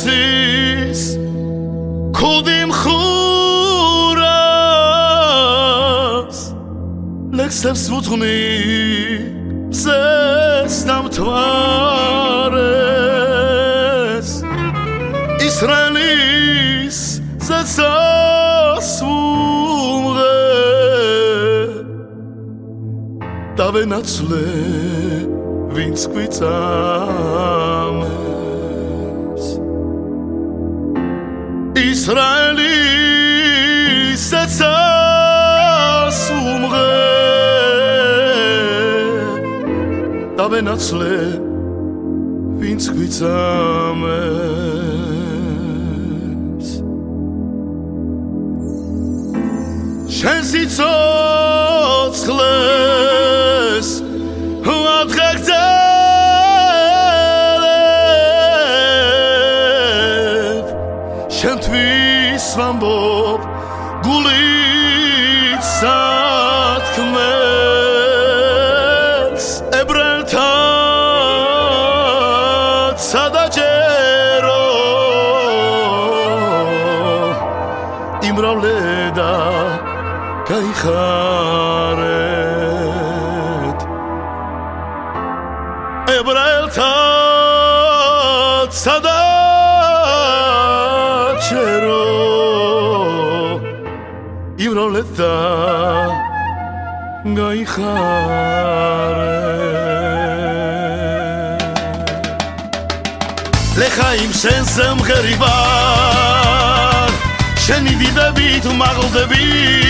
cis kudim khuras leksevs vutkhni zes damtvares Israelis zesasumre davenatsle vins kvitsames Israelis zesasumre davenatsle vins kvitsames shen sitzotzles shen tvis vambob gulit satkmes ebrelta sadajero imravleda kaycharet ebrelta sadajero imravleda kaycharet lechaim shen zemcheri bar sheni didabit umagldebi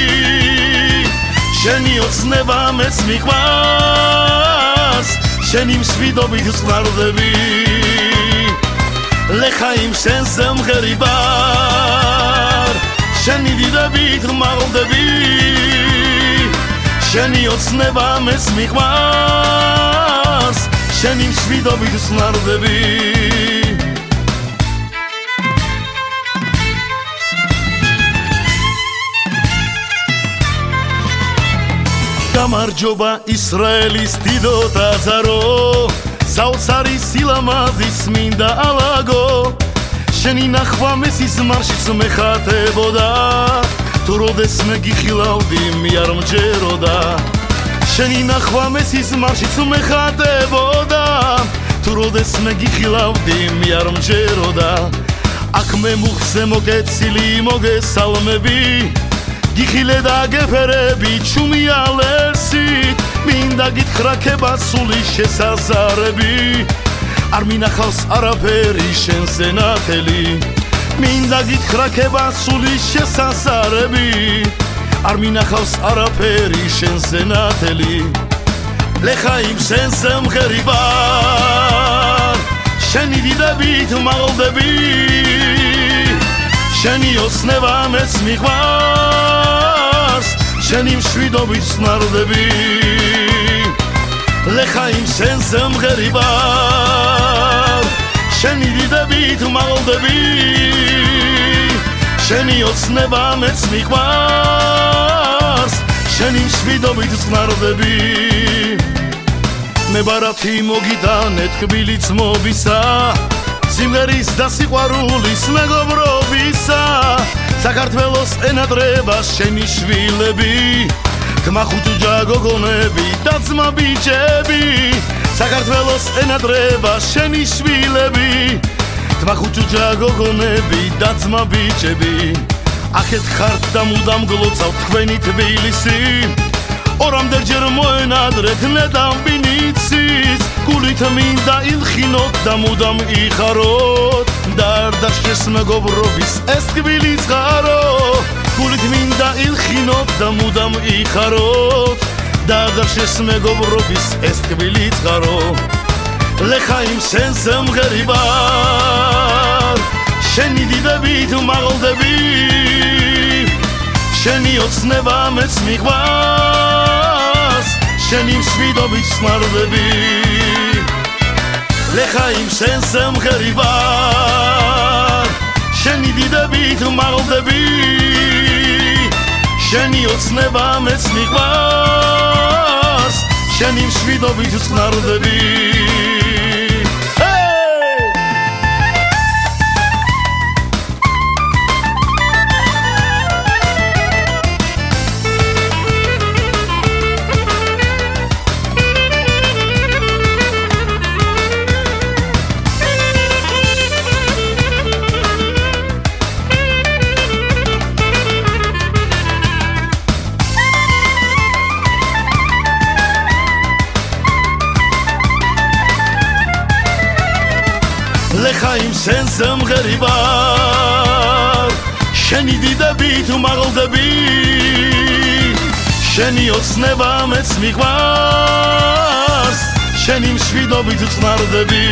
sheni otsneva mets mikhvas sheni msvidobit utsnardebi lechaim shen zemcheri bar sheni didabit umagldebi sheni otsneva mets mikhvas sheni msvidobit utsnardebi გამარჯობა ისრაელის დიდო და ზარო საოცარი სილამაზის მინდა ალაგო შენი ნახვა მესის მარშიც მეხატებოდა თუ როდეს მე გიხილავდი მე არ მჯეროდა შენი ნახვა მესის მარშიც მეხატებოდა თუ როდეს მე გიხილავდი მე არ მჯეროდა აქ მე მუხზე მოგეცილი მოგესალმები გიხილე და გეფერები ჩუმი ალერსით მინდა გითხრა ქება სული შესაზარები არ მინახავს არაფერი შენზე ნათელი მინდა გითხრა ქება სული შესაზარები არ მინახავს არაფერი შენზე ნათელი ლეხაიმ შენზე მღერი ვარ შენი დიდებით მაღლდები შენი ოცნება მეც მიყვარს შენი მშვიდობით სნარდები ლეხაიმ შენზე მღერი ვარ შენი დიდებით მაღლდები შენი ოცნება მეც მიყვარს შენი მშვიდობით სნარდები მე ბარათი მოგიტანე თბილიც მობისა სიმღერის და სიყვარულის მეგობრობისა საქართველოს ენატრება შენი შვილები თმახუჭუჯა გოგონები და ძმა ბიჭები საქართველოს ენატრება შენი შვილები თმახუჭუჯა გოგონები და ძმა ბიჭები აქეთ ხართ და მუდამ გლოცავთ თქვენი თბილისი ორამდეჯერ მოენადრეთ ნედამბინიცის გულით მინდა ილხინოთ და მუდამ იხაროთ და არ დაშეს მეგობრობის ეს თბილი წყარო გულით მინდა ილხინოთ და მუდამ იხაროთ და არ დაშეს მეგობრობის ეს თბილი წყარო ლეხაიმ შენზე მღერი ვარ შენი დიდებით მაღლდები შენი ოცნება მეც მიყვარს შენი მშვიდობით სმარდები ლეხაიმ შენზე მღერი ვარ შენი დიდებით მაღლდები შენი ოცნება მეც მიყვარს შენი მშვიდობით სმარდები לחיים შენ ზემღერი ვარ შენი დიდებით უმაღლდები შენი ოცნება მეც მიყვარს შენი მშვიდობით წნარდები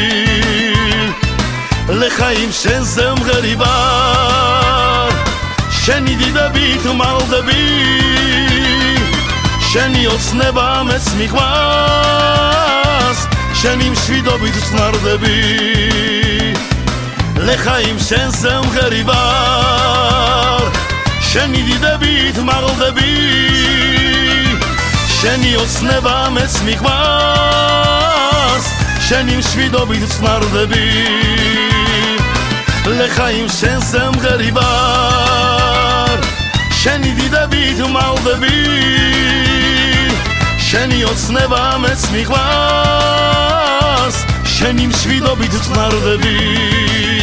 לחיים შენ ზემღერი ვარ შენი დიდებით უმაღლდები შენი ოცნება მეც მიყვარს შენი მშვიდობით წნარდები לחיים შენ ზემღერი ვარ შენი დიდებით უმაღლდები შენი ოცნება მეც მიყვარს შენი მშვიდობით წნარდები לחיים შენ ზემღერი ვარ შენი დიდებით უმაღლდები შენი ოცნება მეც მიყვარს შენი მშვიდობით წნარდები